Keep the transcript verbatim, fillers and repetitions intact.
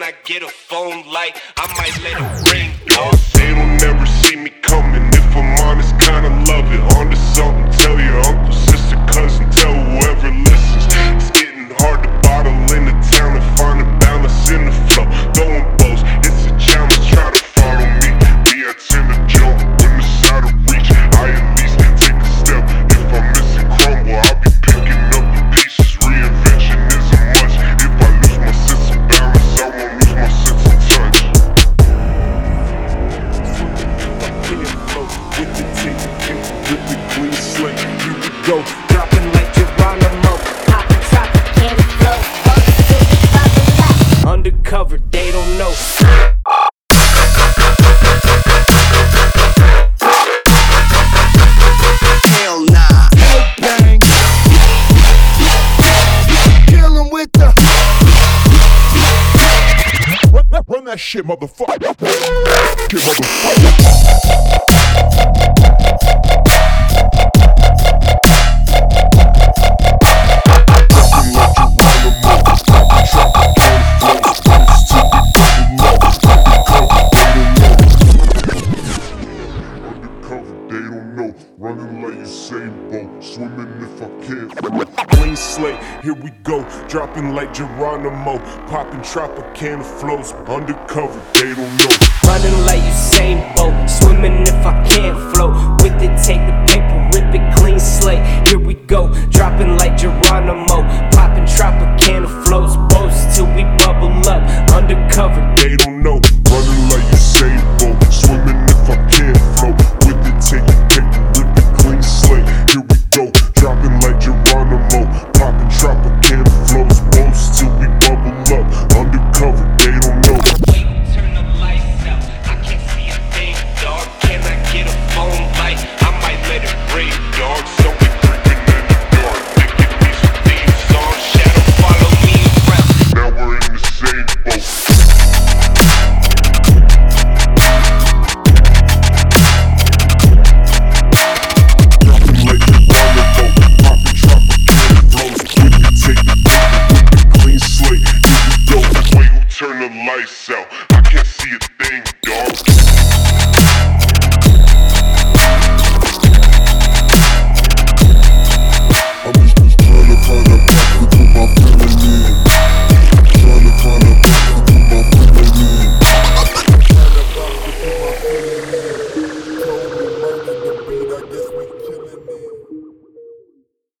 when I get a phone light, I might let it ring. Oh, they don't never see me coming. If I'm honest, kinda love it. On to something, tell your uncle, sister, cousin, tell whoever listens. It's getting hard to bottle in the town and find a balance in the flow. Throwing blows, it's a challenge, try to follow me. B I tend to jump when it's out of reach. I at least take a step. If I'm missing crumble, I'll be picking up the pieces. Reinvention isn't much. If I lose my sense of balance, I won't lose my sense of touch. With the team, with the clean slate, here we go. Dropping like Geronimo, popping, dropping, candy flow. Undercover, they don't know. Hell nah. Bang. Kill 'em with the. Run, run, run that shit, motherfucker. Shit, motherfucker. Running like Usain Bolt, swimming if I can. Clean slate, here we go. Dropping like Geronimo, popping Tropicana flows. Undercover, they don't know. Running like Usain Bolt,